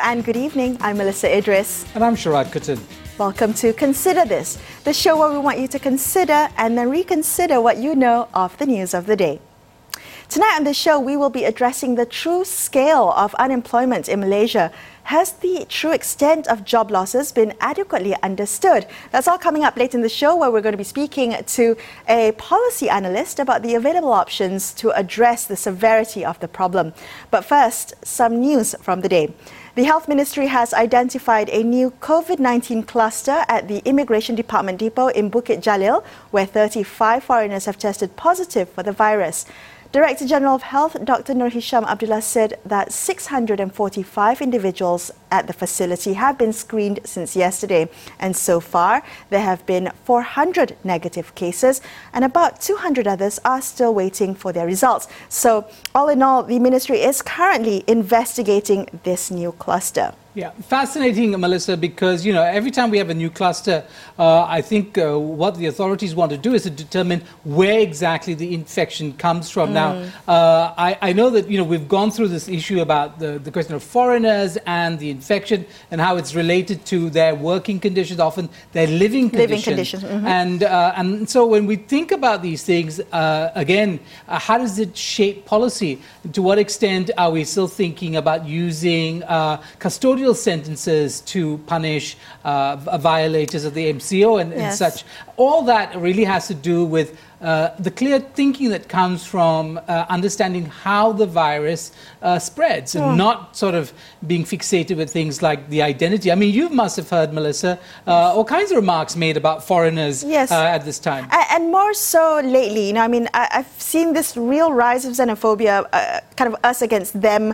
and good evening. I'm Melissa Idris. And I'm Sharad Kuttan. Welcome to Consider This, the show where we want you to consider and then reconsider what you know of the news of the day. Tonight on the show, we will be addressing the true scale of unemployment in Malaysia. Has the true extent of job losses been adequately understood? That's all coming up late in the show, where we're going to be speaking to a policy analyst about the available options to address the severity of the problem. But first, some news from the day. The Health Ministry has identified a new COVID-19 cluster at the Immigration Department depot in Bukit Jalil, where 35 foreigners have tested positive for the virus. Director General of Health, Dr. Nur Hisham Abdullah, said that 645 individuals at the facility have been screened since yesterday. And so far, there have been 400 negative cases and about 200 others are still waiting for their results. So, all in all, the ministry is currently investigating this new cluster. Yeah, fascinating, Melissa, because, every time we have a new cluster, I think what the authorities want to do is to determine where exactly the infection comes from. Now, I know that, we've gone through this issue about the question of foreigners and the infection and how it's related to their working conditions, often their living conditions. And so when we think about these things, again, how does it shape policy? To what extent are we still thinking about using custodial sentences to punish violators of the MCO and such? All that really has to do with the clear thinking that comes from understanding how the virus spreads and not sort of being fixated with things like the identity. I mean, you must have heard, Melissa, all kinds of remarks made about foreigners at this time. And more so lately, I've seen this real rise of xenophobia, kind of us against them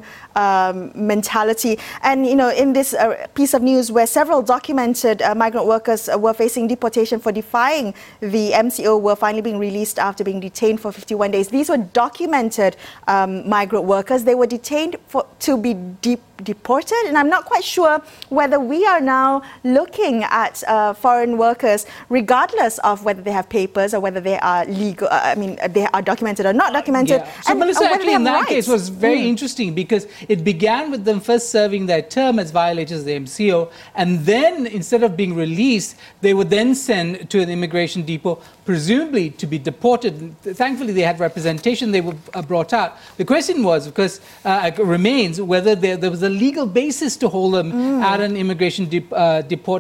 mentality. And, in this piece of news where several documented migrant workers were facing deportation for defying the MCO were finally being released after being detained for 51 days. These were documented migrant workers. They were detained to be deported, and I'm not quite sure whether we are now looking at foreign workers, regardless of whether they have papers or whether they are legal. They are documented or not documented. So, Melissa, actually, in that case, was very interesting because it began with them first serving their term as violators of the MCO, and then instead of being released, they were then sent to an immigration depot, presumably to be deported. Thankfully, they had representation. They were brought out. The question was, of course, remains whether there was a legal basis to hold them at an immigration depot,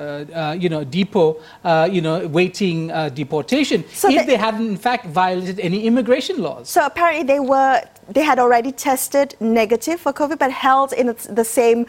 waiting deportation, so if they hadn't, in fact, violated any immigration laws. So apparently they had already tested negative for COVID, but held in the same,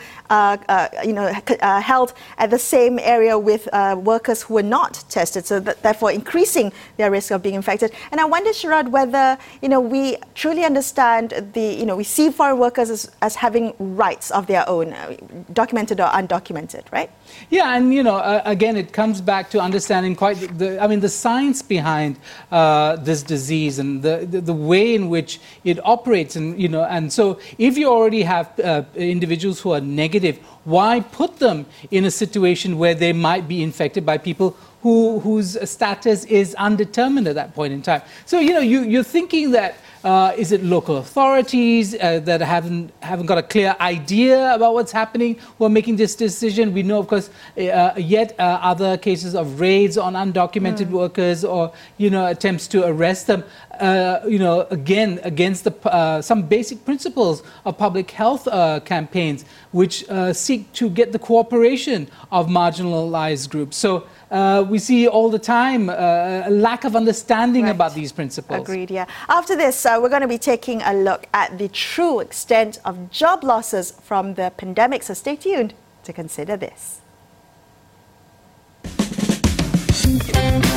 held at the same area with workers who were not tested, so therefore increasing their risk of being infected. And I wonder, Sharad, whether we truly understand we see foreign workers as having rights of their own, documented or undocumented, right? Yeah, and again, it comes back to understanding quite the science behind this disease and the way in which it operates, and so if you already have individuals who are negative, why put them in a situation where they might be infected by people whose status is undetermined at that point in time? So you're thinking that is it local authorities that haven't got a clear idea about what's happening who are making this decision? We know, of course, yet other cases of raids on undocumented workers or attempts to arrest them. Again, against some basic principles of public health campaigns, which seek to get the cooperation of marginalized groups. So we see all the time a lack of understanding about these principles. Agreed, yeah. After this, we're going to be taking a look at the true extent of job losses from the pandemic. So stay tuned to Consider This.